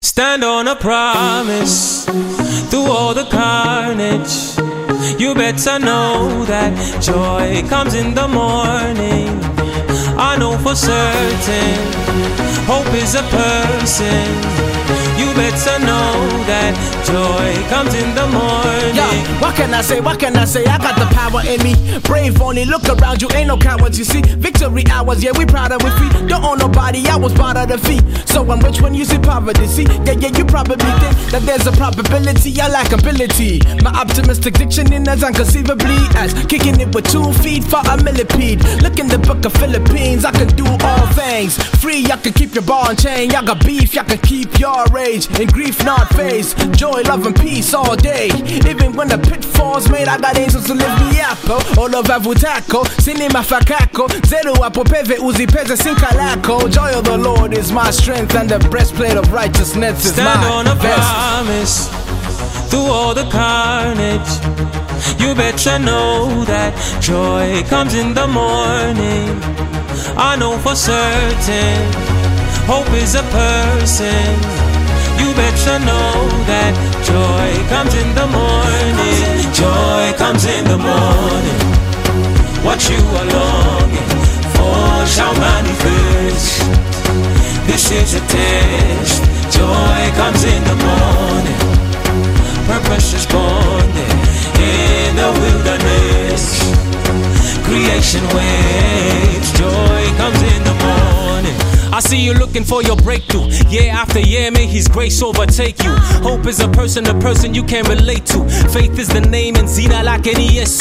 Stand on a promise through all the carnage. You better know that joy comes in the morning. I know for certain, hope is a person. You better know that joy comes in the morning. Yo, what can I say? What can I say? I got the power in me. Brave only, look around you, ain't no cowards, you see. Victory hours, yeah, we proud of it free. Don't own nobody, I was part of the feet. So I'm rich when you see poverty, see. Yeah, you probably think that there's a probability. I lack ability. My optimistic diction is unconceivably as kicking it with 2 feet for a millipede. Look in the book of Philippines, I can do all things. Free, I can keep your ball and chain. Y'all got beef, y'all can keep your rage. And grief not phase. Joy, love and peace all day. Even when the pitfalls made, I got angels to lift me up. All of avutako, sinima fakako. Zero apopeve uzipeze sinkalako. Joy of the Lord is my strength, and the breastplate of righteousness is Stand my on a vest. promise through all the carnage. You better know that joy comes in the morning. I know for certain, hope is a person. You better know that joy comes in the morning. Joy comes in the morning. What you are longing for shall manifest. This is a test. Joy comes in the morning. Purpose is born there in the wilderness. Creation waits. Joy comes in the morning. I see you looking for your breakthrough. Year after year, may His grace overtake you. Hope is a person you can relate to. Faith is the name and zina lake ni Yesu.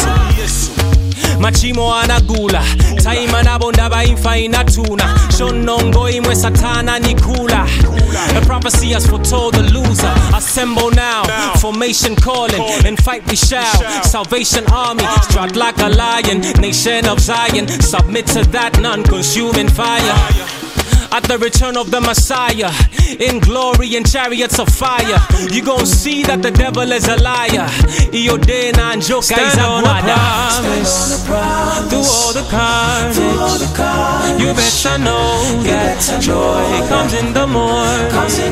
Machimo anagula taima nabondaba imfa inatuna shonongo imwe satana nikula. The prophecy has foretold the loser. Assemble now, formation calling, and fight we shall. Salvation army, strut like a lion. Nation of Zion, submit to that non-consuming fire. At the return of the Messiah, in glory and chariots of fire, you gon' see that the devil is a liar. Stand on a promise through all the carnage. You better know that joy comes in the morning.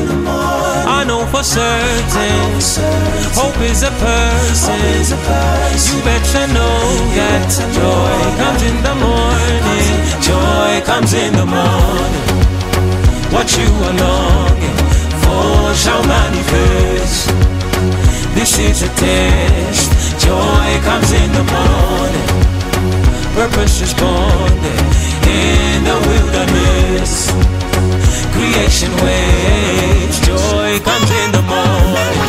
I know for certain, hope is a person. You better know that joy comes in the morning. Joy comes in the morning. What you are longing for shall manifest. This is a test. Joy comes in the morning. Purpose is born there in the wilderness. Creation waits. Joy comes in the morning.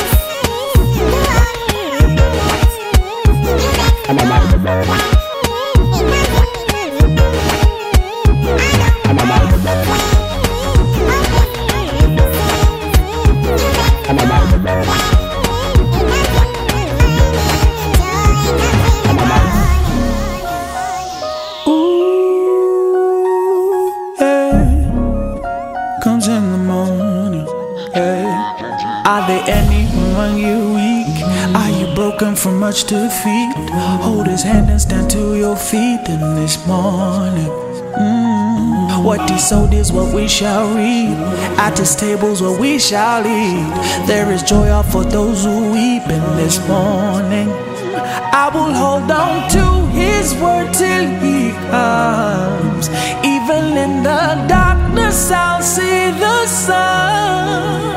Comes in the morning. Hey. Are there any among you weak? Are you broken from much defeat? Hold His hand and stand to your feet in this morning. What He sowed is what we shall reap. At His tables what we shall eat. There is joy out for those who weep in this morning. I will hold on to His word till He comes. Even in the darkness I'll see the sun.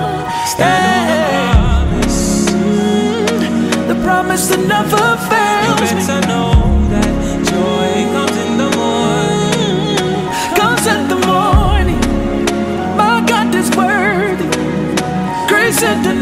The promise that never fails. You better know that joy comes in the morning. Comes in the morning. My God is worthy. Grace and